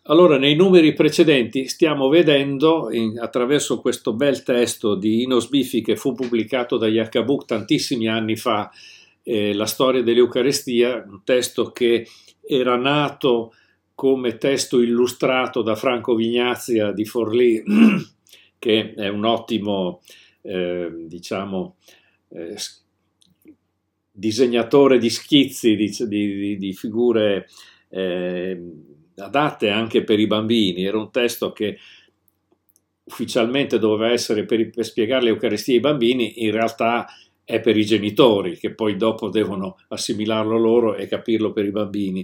Allora, nei numeri precedenti stiamo vedendo, attraverso questo bel testo di Enos Biffi che fu pubblicato da Yaccabuc tantissimi anni fa, la storia dell'Eucaristia, un testo che era nato come testo illustrato da Franco Vignazia di Forlì, che è un ottimo, diciamo, eh, disegnatore di schizzi, di figure adatte anche per i bambini. Era un testo che ufficialmente doveva essere per spiegare l'Eucaristia ai bambini, in realtà è per i genitori, che poi dopo devono assimilarlo loro e capirlo per i bambini.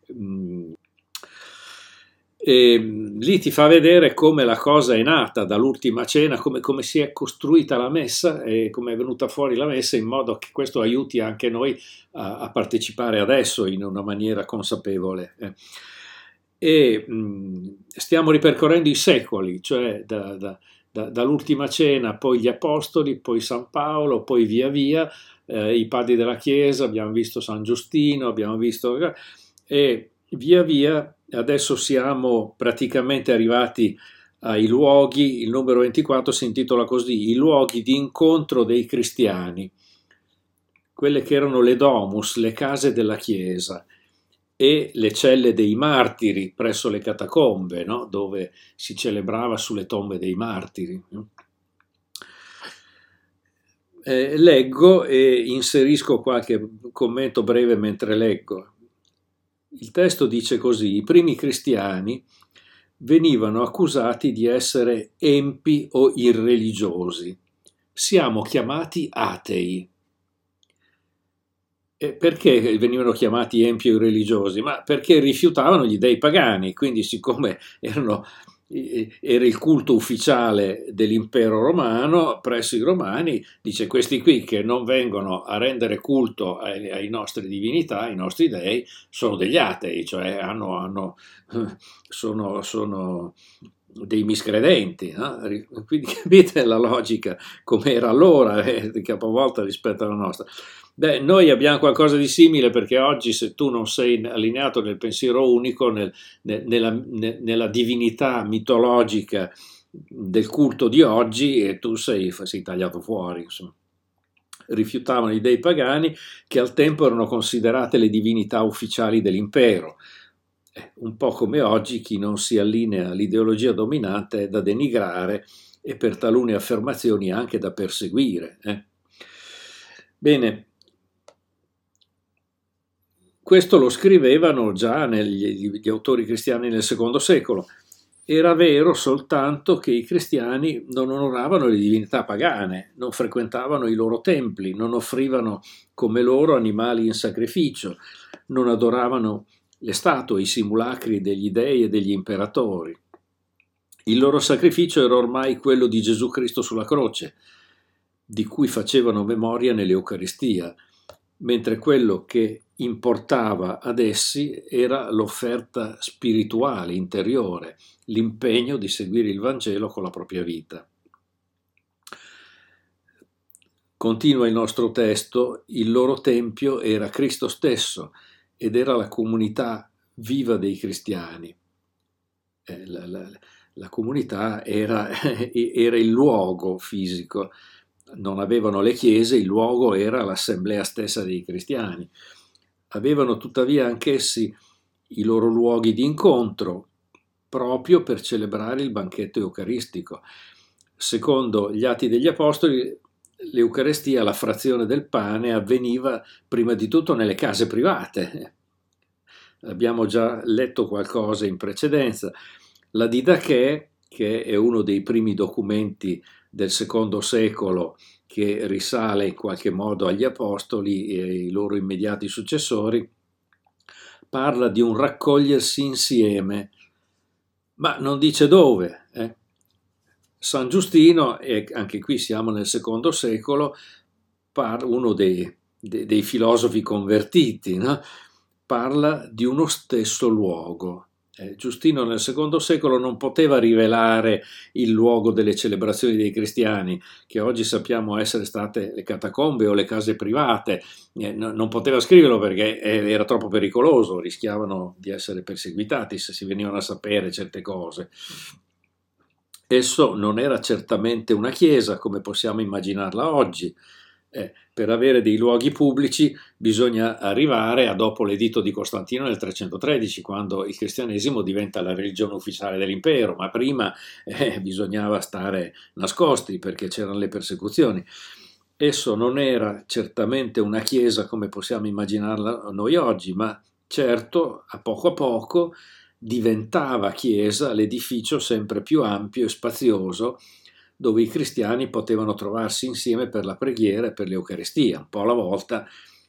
E lì ti fa vedere come la cosa è nata dall'ultima cena, come si è costruita la messa e come è venuta fuori la messa, in modo che questo aiuti anche noi a partecipare adesso in una maniera consapevole. Stiamo ripercorrendo i secoli, cioè dall'ultima cena, poi gli Apostoli, poi San Paolo, poi via via i padri della Chiesa, abbiamo visto San Giustino, abbiamo visto... e via via adesso siamo praticamente arrivati ai luoghi. Il numero 24 si intitola così: i luoghi di incontro dei cristiani, quelle che erano le domus, le case della Chiesa, e le celle dei martiri presso le catacombe, no? Dove si celebrava sulle tombe dei martiri. Leggo e inserisco qualche commento breve mentre leggo. Il testo dice così: i primi cristiani venivano accusati di essere empi o irreligiosi. Siamo chiamati atei. E perché venivano chiamati empi o irreligiosi? Ma perché rifiutavano gli dei pagani, quindi siccome era il culto ufficiale dell'impero romano, presso i romani, dice: questi qui che non vengono a rendere culto ai nostri divinità, ai nostri dei, sono degli atei, cioè sono dei miscredenti, no? Quindi capite la logica come era allora, di capovolta rispetto alla nostra. Beh, noi abbiamo qualcosa di simile, perché oggi, se tu non sei allineato nel pensiero unico, nella divinità mitologica del culto di oggi, e tu sei tagliato fuori, insomma. Rifiutavano gli dei pagani, che al tempo erano considerate le divinità ufficiali dell'impero. Un po' come oggi, chi non si allinea all'ideologia dominante è da denigrare e per talune affermazioni anche da perseguire. Bene, questo lo scrivevano già gli autori cristiani nel secondo secolo. Era vero soltanto che i cristiani non onoravano le divinità pagane, non frequentavano i loro templi, non offrivano come loro animali in sacrificio, non adoravano le statue, i simulacri degli dei e degli imperatori. Il loro sacrificio era ormai quello di Gesù Cristo sulla croce, di cui facevano memoria nell'Eucaristia, mentre quello che importava ad essi era l'offerta spirituale, interiore, l'impegno di seguire il Vangelo con la propria vita. Continua il nostro testo: il loro tempio era Cristo stesso ed era la comunità viva dei cristiani. La comunità era il luogo fisico. Non avevano le chiese, il luogo era l'assemblea stessa dei cristiani. Avevano tuttavia anch'essi i loro luoghi di incontro, proprio per celebrare il banchetto eucaristico. Secondo gli Atti degli Apostoli, l'Eucaristia, la frazione del pane, avveniva prima di tutto nelle case private. Abbiamo già letto qualcosa in precedenza. La Didache, che è uno dei primi documenti del secondo secolo, che risale in qualche modo agli Apostoli e ai loro immediati successori, parla di un raccogliersi insieme, ma non dice dove. San Giustino, e anche qui siamo nel secondo secolo, uno dei filosofi convertiti, no? Parla di uno stesso luogo. Giustino nel secondo secolo non poteva rivelare il luogo delle celebrazioni dei cristiani, che oggi sappiamo essere state le catacombe o le case private. Non poteva scriverlo perché era troppo pericoloso, rischiavano di essere perseguitati se si venivano a sapere certe cose. Esso non era certamente una chiesa come possiamo immaginarla oggi. Per avere dei luoghi pubblici bisogna arrivare a dopo l'editto di Costantino nel 313, quando il cristianesimo diventa la religione ufficiale dell'impero, ma prima bisognava stare nascosti perché c'erano le persecuzioni. Esso non era certamente una chiesa come possiamo immaginarla noi oggi, ma certo a poco diventava chiesa l'edificio sempre più ampio e spazioso dove i cristiani potevano trovarsi insieme per la preghiera e per l'Eucaristia. Un po' alla volta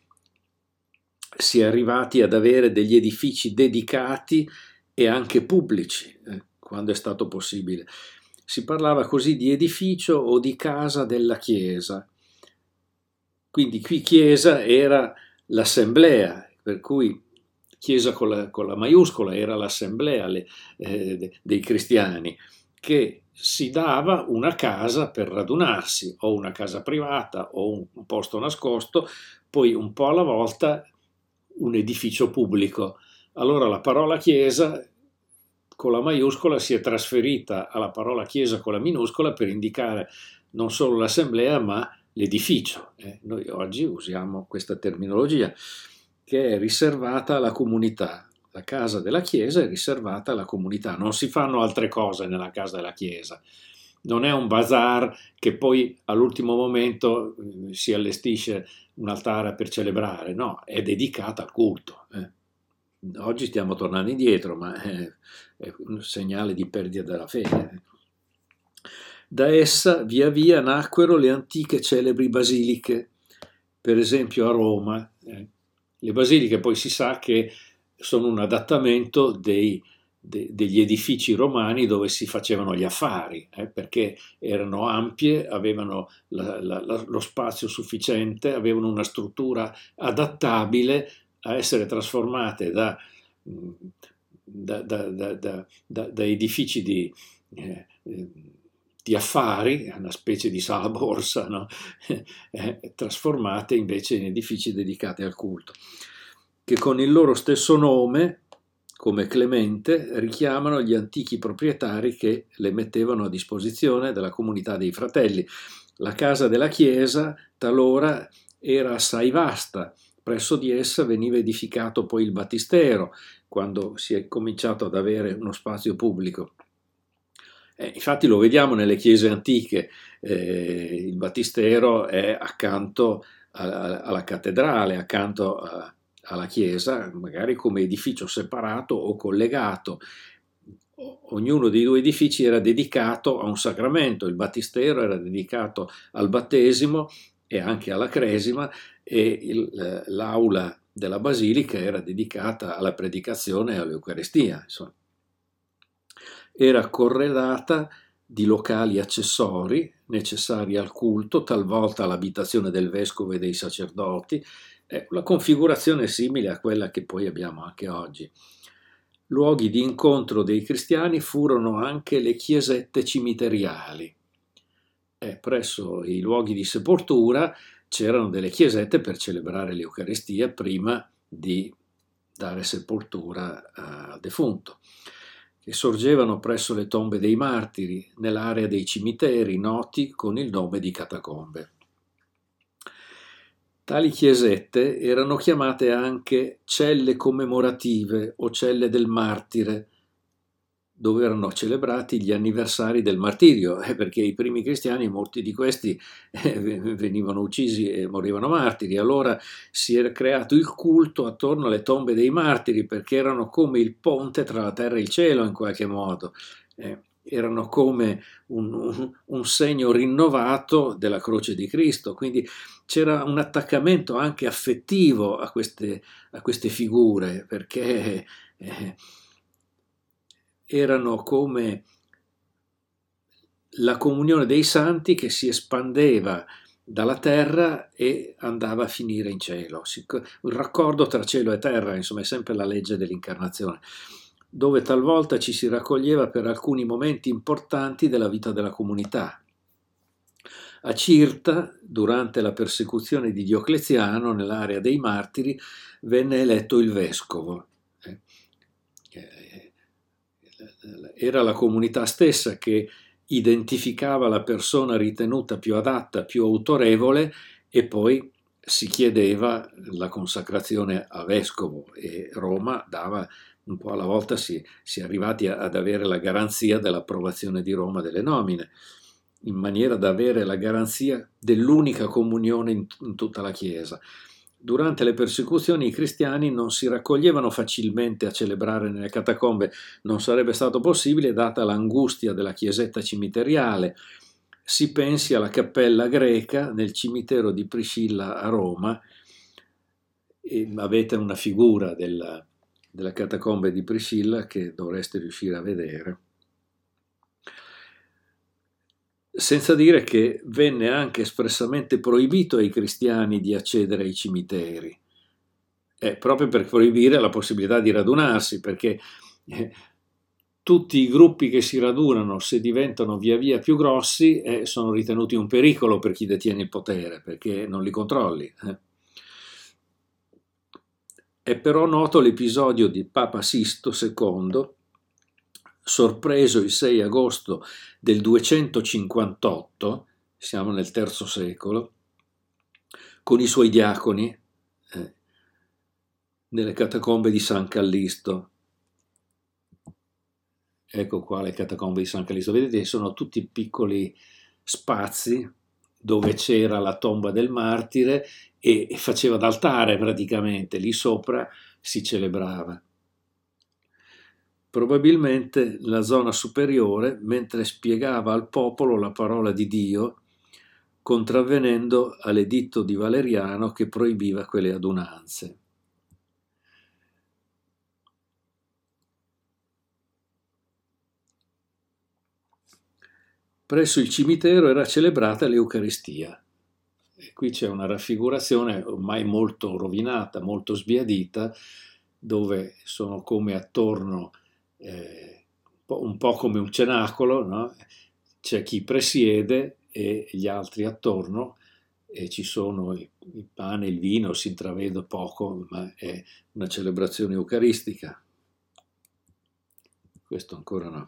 si è arrivati ad avere degli edifici dedicati e anche pubblici, quando è stato possibile. Si parlava così di edificio o di casa della Chiesa. Quindi qui Chiesa era l'assemblea, per cui Chiesa con la maiuscola era l'assemblea dei cristiani, che si dava una casa per radunarsi, o una casa privata o un posto nascosto, poi un po' alla volta un edificio pubblico. Allora la parola Chiesa con la maiuscola si è trasferita alla parola Chiesa con la minuscola per indicare non solo l'assemblea ma l'edificio. Noi oggi usiamo questa terminologia che è riservata alla comunità. La casa della Chiesa è riservata alla comunità, non si fanno altre cose nella casa della Chiesa. Non è un bazar che poi all'ultimo momento si allestisce un altare per celebrare, no, è dedicata al culto. Oggi stiamo tornando indietro, ma è un segnale di perdita della fede. Da essa via via nacquero le antiche celebri basiliche, per esempio a Roma. Le basiliche poi si sa che sono un adattamento degli edifici romani dove si facevano gli affari, perché erano ampie, avevano lo spazio sufficiente, avevano una struttura adattabile a essere trasformate da edifici di affari, una specie di sala borsa, no? Trasformate invece in edifici dedicati al culto, che con il loro stesso nome, come Clemente, richiamano gli antichi proprietari che le mettevano a disposizione della comunità dei fratelli. La casa della chiesa talora era assai vasta, presso di essa veniva edificato poi il battistero, quando si è cominciato ad avere uno spazio pubblico. Infatti lo vediamo nelle chiese antiche, il battistero è accanto alla cattedrale, accanto alla chiesa, magari come edificio separato o collegato. Ognuno dei due edifici era dedicato a un sacramento, il battistero era dedicato al battesimo e anche alla cresima, e l'aula della basilica era dedicata alla predicazione e all'Eucaristia. Insomma. Era corredata di locali accessori necessari al culto, talvolta all'abitazione del vescovo e dei sacerdoti. La configurazione è simile a quella che poi abbiamo anche oggi. Luoghi di incontro dei cristiani furono anche le chiesette cimiteriali. Presso i luoghi di sepoltura c'erano delle chiesette per celebrare l'Eucaristia prima di dare sepoltura al defunto, che sorgevano presso le tombe dei martiri, nell'area dei cimiteri noti con il nome di catacombe. Tali chiesette erano chiamate anche celle commemorative o celle del martire, dove erano celebrati gli anniversari del martirio, perché i primi cristiani, molti di questi, venivano uccisi e morivano martiri. Allora si era creato il culto attorno alle tombe dei martiri, perché erano come il ponte tra la terra e il cielo in qualche modo. Erano come un segno rinnovato della croce di Cristo, quindi c'era un attaccamento anche affettivo a queste figure, perché erano come la comunione dei santi che si espandeva dalla terra e andava a finire in cielo. Un raccordo tra cielo e terra, insomma, è sempre la legge dell'incarnazione. dove talvolta ci si raccoglieva per alcuni momenti importanti della vita della comunità. A Cirta, durante la persecuzione di Diocleziano, nell'area dei Martiri, venne eletto il vescovo. Era la comunità stessa che identificava la persona ritenuta più adatta, più autorevole, e poi si chiedeva la consacrazione a vescovo, e Roma dava un po' alla volta, si è arrivati ad avere la garanzia dell'approvazione di Roma delle nomine, in maniera da avere la garanzia dell'unica comunione in tutta la Chiesa. Durante le persecuzioni i cristiani non si raccoglievano facilmente a celebrare nelle catacombe, non sarebbe stato possibile data l'angustia della chiesetta cimiteriale. Si pensi alla cappella greca nel cimitero di Priscilla a Roma, e avete una figura della catacombe di Priscilla che dovreste riuscire a vedere. Senza dire che venne anche espressamente proibito ai cristiani di accedere ai cimiteri, proprio per proibire la possibilità di radunarsi, perché tutti i gruppi che si radunano, se diventano via via più grossi, sono ritenuti un pericolo per chi detiene il potere, perché non li controlli. È però noto l'episodio di Papa Sisto II, sorpreso il 6 agosto del 258, siamo nel III secolo, con i suoi diaconi nelle catacombe di San Callisto. Ecco qua le catacombe di San Callisto, vedete, sono tutti piccoli spazi dove c'era la tomba del martire e faceva d'altare praticamente, lì sopra si celebrava. Probabilmente nella zona superiore, mentre spiegava al popolo la parola di Dio, contravvenendo all'editto di Valeriano che proibiva quelle adunanze. Presso il cimitero era celebrata l'Eucaristia. E qui c'è una raffigurazione ormai molto rovinata, molto sbiadita, dove sono come attorno, un po' come un cenacolo, no? C'è chi presiede e gli altri attorno, e ci sono il pane, il vino, si intravede poco, ma è una celebrazione eucaristica. Questo ancora no.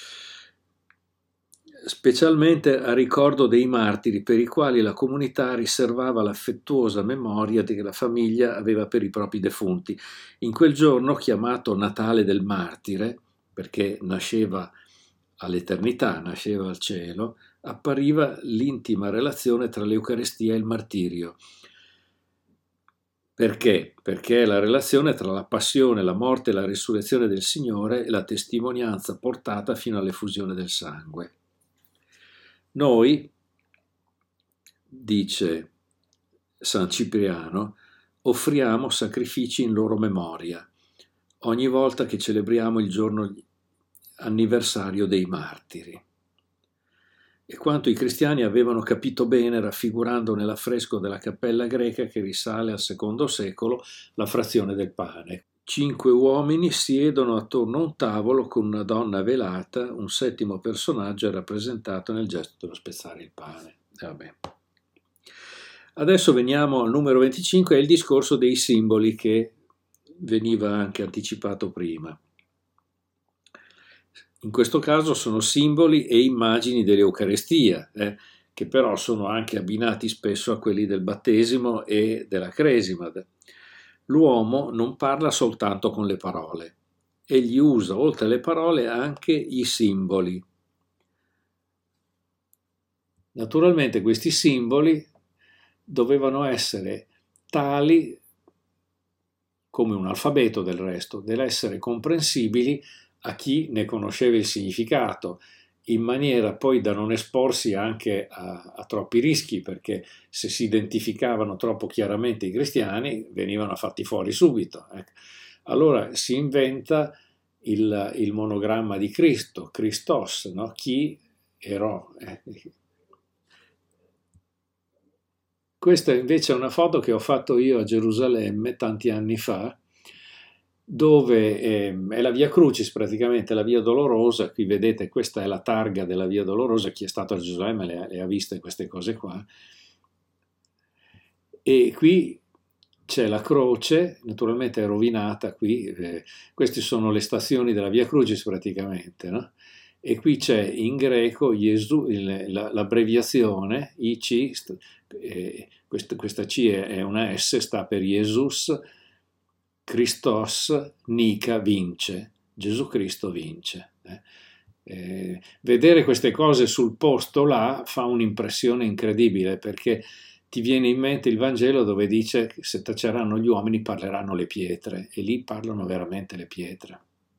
Specialmente a ricordo dei martiri per i quali la comunità riservava l'affettuosa memoria che la famiglia aveva per i propri defunti. In quel giorno, chiamato Natale del Martire, perché nasceva all'eternità, nasceva al cielo, appariva l'intima relazione tra l'Eucaristia e il martirio. Perché? Perché è la relazione tra la passione, la morte e la risurrezione del Signore e la testimonianza portata fino all'effusione del sangue. Noi, dice San Cipriano, offriamo sacrifici in loro memoria ogni volta che celebriamo il giorno anniversario dei martiri. E quanto i cristiani avevano capito bene raffigurando nell'affresco della cappella greca che risale al II secolo la frazione del pane. 5 uomini siedono attorno a un tavolo con una donna velata, un settimo personaggio è rappresentato nel gesto dello spezzare il pane. Vabbè. Adesso veniamo al numero 25, è il discorso dei simboli che veniva anche anticipato prima. In questo caso sono simboli e immagini dell'Eucaristia, che però sono anche abbinati spesso a quelli del battesimo e della cresima. L'uomo non parla soltanto con le parole, egli usa oltre alle parole anche i simboli. Naturalmente questi simboli dovevano essere tali, come un alfabeto del resto, dell'essere comprensibili a chi ne conosceva il significato, in maniera poi da non esporsi anche a troppi rischi, perché se si identificavano troppo chiaramente i cristiani venivano fatti fuori subito. Allora si inventa il monogramma di Cristo, Christos, no? Chi ero. Questa invece è una foto che ho fatto io a Gerusalemme tanti anni fa, dove è la Via Crucis, praticamente la Via Dolorosa. Qui vedete, questa è la targa della Via Dolorosa, chi è stato a Gerusalemme le ha viste queste cose qua. E qui c'è la croce, naturalmente è rovinata qui, queste sono le stazioni della Via Crucis praticamente, no? E qui c'è in greco l'abbreviazione IC, questa C è una S, sta per Jesus Christos Nica vince, Gesù Cristo vince. Vedere queste cose sul posto là fa un'impressione incredibile, perché ti viene in mente il Vangelo dove dice che se taceranno gli uomini parleranno le pietre, e lì parlano veramente le pietre.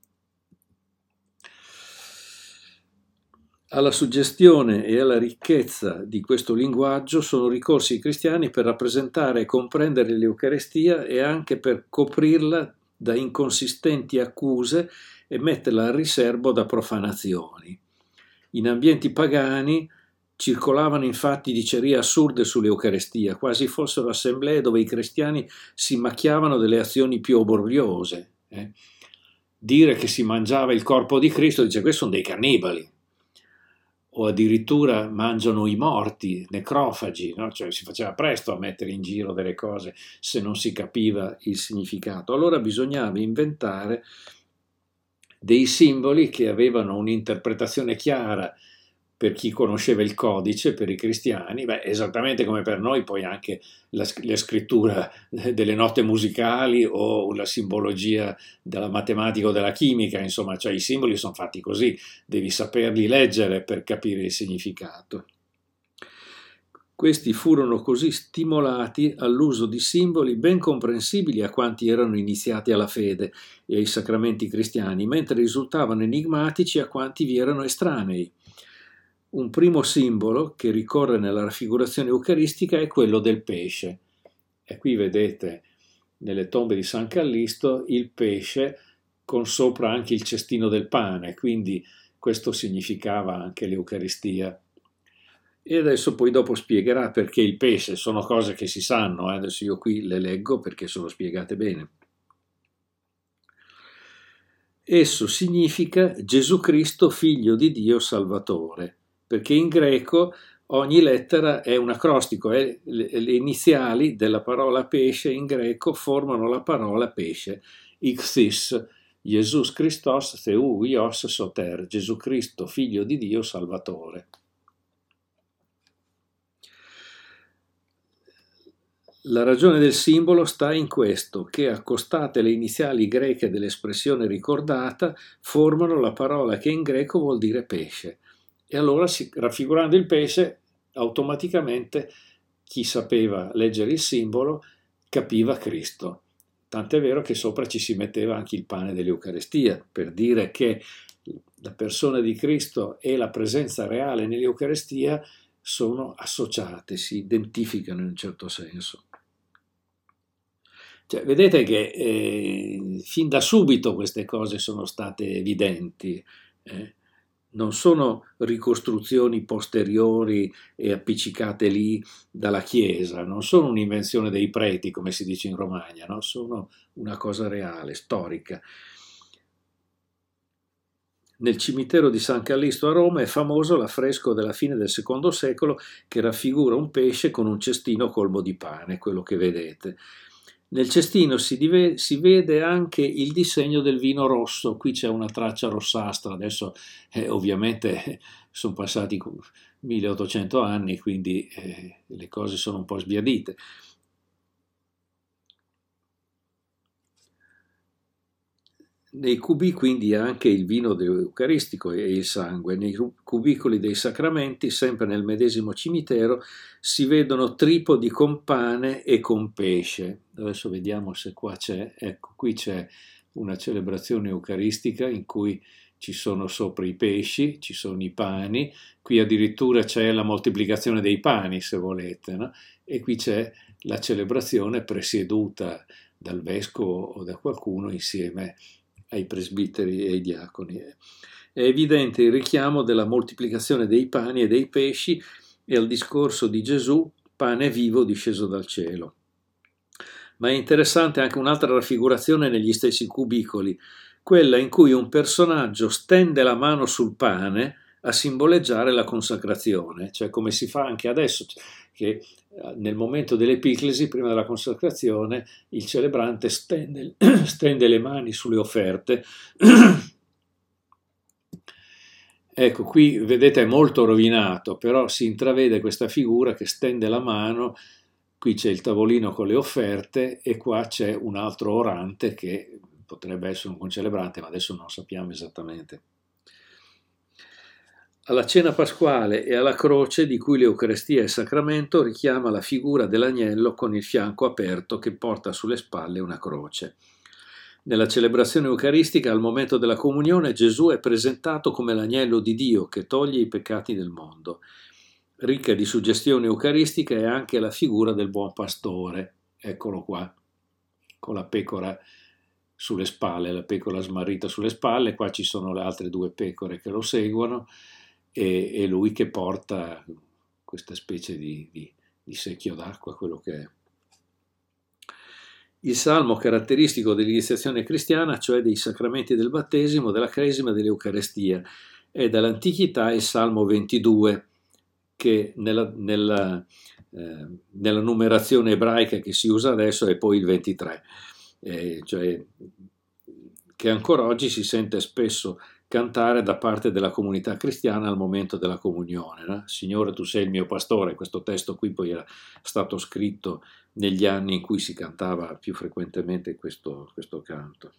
Alla suggestione e alla ricchezza di questo linguaggio sono ricorsi i cristiani per rappresentare e comprendere l'Eucaristia, e anche per coprirla da inconsistenti accuse e metterla al riservo da profanazioni. In ambienti pagani circolavano infatti dicerie assurde sull'Eucaristia, quasi fossero assemblee dove i cristiani si macchiavano delle azioni più obbrobriose. Dire che si mangiava il corpo di Cristo, dice, questi sono dei cannibali. O addirittura mangiano i morti, necrofagi, no? Cioè si faceva presto a mettere in giro delle cose se non si capiva il significato. Allora bisognava inventare dei simboli che avevano un'interpretazione chiara per chi conosceva il codice, per i cristiani, esattamente come per noi poi anche la scrittura delle note musicali o la simbologia della matematica o della chimica, insomma, cioè i simboli sono fatti così, devi saperli leggere per capire il significato. Questi furono così stimolati all'uso di simboli ben comprensibili a quanti erano iniziati alla fede e ai sacramenti cristiani, mentre risultavano enigmatici a quanti vi erano estranei. Un primo simbolo che ricorre nella raffigurazione eucaristica è quello del pesce. E qui vedete nelle tombe di San Callisto il pesce con sopra anche il cestino del pane, quindi questo significava anche l'Eucaristia. E adesso poi dopo spiegherà perché il pesce, sono cose che si sanno, adesso io qui le leggo perché sono spiegate bene. Esso significa Gesù Cristo, figlio di Dio Salvatore, perché in greco ogni lettera è un acrostico, le iniziali della parola pesce in greco formano la parola pesce, Ixis, Jesus Christos Theu Ios Soter, Gesù Cristo, figlio di Dio Salvatore. La ragione del simbolo sta in questo, che accostate le iniziali greche dell'espressione ricordata formano la parola che in greco vuol dire pesce. E allora, raffigurando il pesce, automaticamente chi sapeva leggere il simbolo capiva Cristo. Tant'è vero che sopra ci si metteva anche il pane dell'Eucaristia, per dire che la persona di Cristo e la presenza reale nell'Eucaristia sono associate, si identificano in un certo senso. Cioè, vedete che fin da subito queste cose sono state evidenti. Non sono ricostruzioni posteriori e appiccicate lì dalla Chiesa, non sono un'invenzione dei preti, come si dice in Romagna, no? Sono una cosa reale, storica. Nel cimitero di San Callisto a Roma è famoso l'affresco della fine del II secolo che raffigura un pesce con un cestino colmo di pane, quello che vedete. Nel cestino si vede anche il disegno del vino rosso, qui c'è una traccia rossastra, adesso ovviamente sono passati 1800 anni, quindi le cose sono un po' sbiadite. Nei cubi quindi anche il vino eucaristico e il sangue. Nei cubicoli dei sacramenti, sempre nel medesimo cimitero, si vedono tripodi con pane e con pesce. Adesso vediamo se qua c'è. Ecco, qui c'è una celebrazione eucaristica in cui ci sono sopra i pesci, ci sono i pani, qui addirittura c'è la moltiplicazione dei pani, se volete, no? E qui c'è la celebrazione presieduta dal vescovo o da qualcuno insieme ai presbiteri e ai diaconi. È evidente il richiamo della moltiplicazione dei pani e dei pesci e al discorso di Gesù, pane vivo disceso dal cielo. Ma è interessante anche un'altra raffigurazione negli stessi cubicoli, quella in cui un personaggio stende la mano sul pane a simboleggiare la consacrazione, cioè come si fa anche adesso, che nel momento dell'epiclesi, prima della consacrazione, il celebrante stende le mani sulle offerte. Ecco, qui vedete è molto rovinato, però si intravede questa figura che stende la mano, qui c'è il tavolino con le offerte e qua c'è un altro orante che potrebbe essere un concelebrante, ma adesso non sappiamo esattamente. Alla cena pasquale e alla croce, di cui l'Eucarestia è il sacramento, richiama la figura dell'agnello con il fianco aperto che porta sulle spalle una croce. Nella celebrazione eucaristica, al momento della comunione, Gesù è presentato come l'agnello di Dio che toglie i peccati del mondo. Ricca di suggestione eucaristica è anche la figura del buon pastore, eccolo qua, con la pecora sulle spalle, la pecora smarrita sulle spalle, qua ci sono le altre due pecore che lo seguono e lui che porta questa specie di secchio d'acqua, quello che è. Il salmo caratteristico dell'iniziazione cristiana, cioè dei sacramenti del battesimo, della cresima e dell'Eucarestia, è dall'antichità il Salmo 22, che nella numerazione ebraica che si usa adesso è poi il 23, cioè che ancora oggi si sente spesso cantare da parte della comunità cristiana al momento della comunione. No? Signore, tu sei il mio pastore. Questo testo qui poi era stato scritto negli anni in cui si cantava più frequentemente questo canto.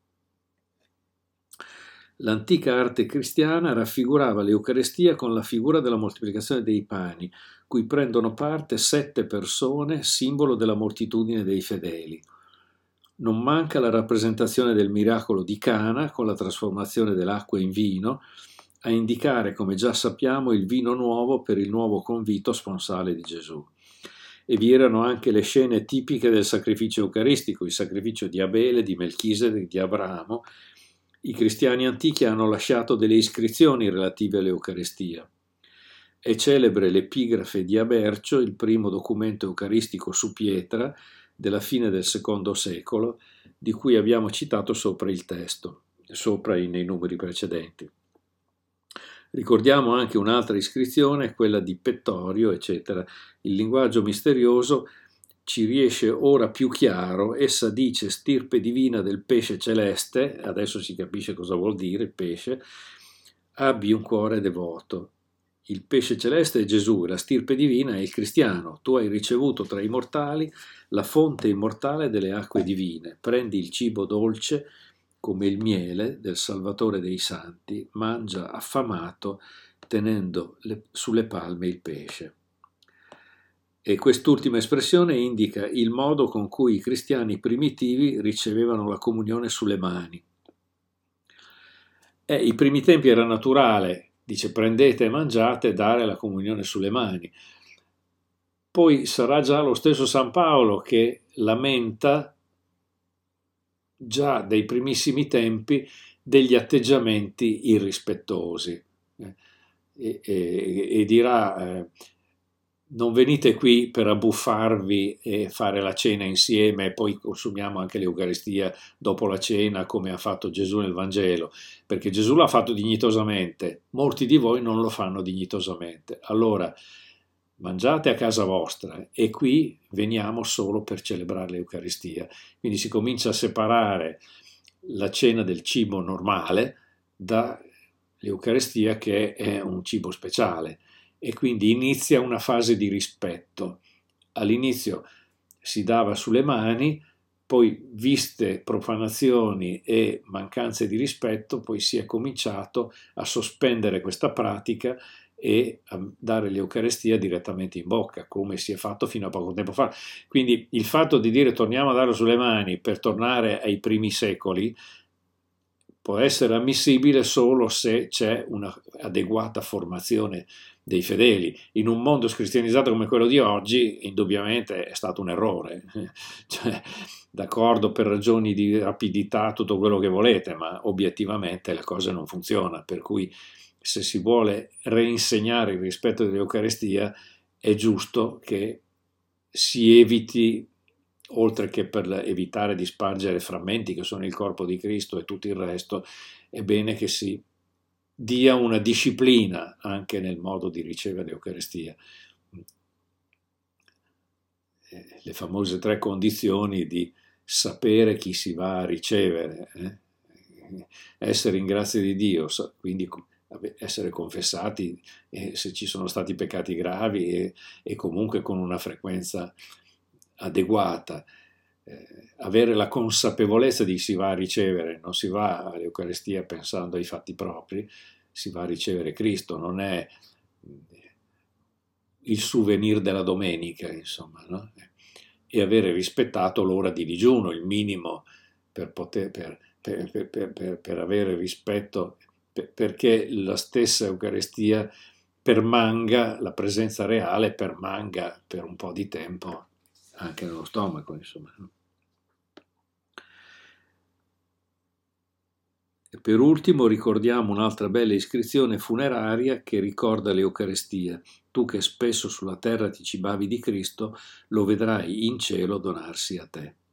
L'antica arte cristiana raffigurava l'Eucarestia con la figura della moltiplicazione dei pani, cui prendono parte 7 persone, simbolo della moltitudine dei fedeli. Non manca la rappresentazione del miracolo di Cana con la trasformazione dell'acqua in vino, a indicare, come già sappiamo, il vino nuovo per il nuovo convito sponsale di Gesù. E vi erano anche le scene tipiche del sacrificio eucaristico, il sacrificio di Abele, di Melchisedec, di Abramo. I cristiani antichi hanno lasciato delle iscrizioni relative all'Eucarestia. È celebre l'epigrafe di Abercio, il primo documento eucaristico su pietra della fine del secondo secolo, di cui abbiamo citato sopra il testo, nei numeri precedenti. Ricordiamo anche un'altra iscrizione, quella di Pettorio, eccetera. Il linguaggio misterioso ci riesce ora più chiaro, essa dice stirpe divina del pesce celeste, adesso si capisce cosa vuol dire pesce, abbi un cuore devoto. Il pesce celeste è Gesù, la stirpe divina è il cristiano. Tu hai ricevuto tra i mortali la fonte immortale delle acque divine. Prendi il cibo dolce come il miele del Salvatore dei Santi, mangia affamato tenendo sulle palme il pesce. E quest'ultima espressione indica il modo con cui i cristiani primitivi ricevevano la comunione sulle mani. I primi tempi era naturale, dice prendete e mangiate, dare la comunione sulle mani. Poi sarà già lo stesso San Paolo che lamenta già dai primissimi tempi degli atteggiamenti irrispettosi e dirà non venite qui per abbuffarvi e fare la cena insieme e poi consumiamo anche l'Eucaristia dopo la cena come ha fatto Gesù nel Vangelo, perché Gesù l'ha fatto dignitosamente, molti di voi non lo fanno dignitosamente. Allora mangiate a casa vostra e qui veniamo solo per celebrare l'Eucaristia. Quindi si comincia a separare la cena del cibo normale dall'Eucaristia che è un cibo speciale e quindi inizia una fase di rispetto. All'inizio si dava sulle mani, poi viste profanazioni e mancanze di rispetto, poi si è cominciato a sospendere questa pratica e a dare l'Eucarestia direttamente in bocca, come si è fatto fino a poco tempo fa. Quindi il fatto di dire torniamo a darlo sulle mani per tornare ai primi secoli può essere ammissibile solo se c'è un'adeguata formazione dei fedeli. In un mondo scristianizzato come quello di oggi, indubbiamente è stato un errore. Cioè, d'accordo per ragioni di rapidità, tutto quello che volete, ma obiettivamente la cosa non funziona, per cui se si vuole reinsegnare il rispetto dell'Eucarestia è giusto che si eviti oltre che per evitare di spargere frammenti che sono il corpo di Cristo e tutto il resto, è bene che si dia una disciplina anche nel modo di ricevere l'Eucaristia. Le famose 3 condizioni di sapere chi si va a ricevere, essere in grazia di Dio, quindi essere confessati se ci sono stati peccati gravi e comunque con una frequenza adeguata, avere la consapevolezza di chi si va a ricevere, non si va all'Eucaristia pensando ai fatti propri, si va a ricevere Cristo, non è il souvenir della domenica, insomma, no? E avere rispettato l'ora di digiuno, il minimo per poter, per avere rispetto, perché la stessa Eucaristia permanga, la presenza reale permanga per un po' di tempo anche nello stomaco, insomma. E per ultimo ricordiamo un'altra bella iscrizione funeraria che ricorda l'Eucaristia. Tu che spesso sulla terra ti cibavi di Cristo, lo vedrai in cielo donarsi a te.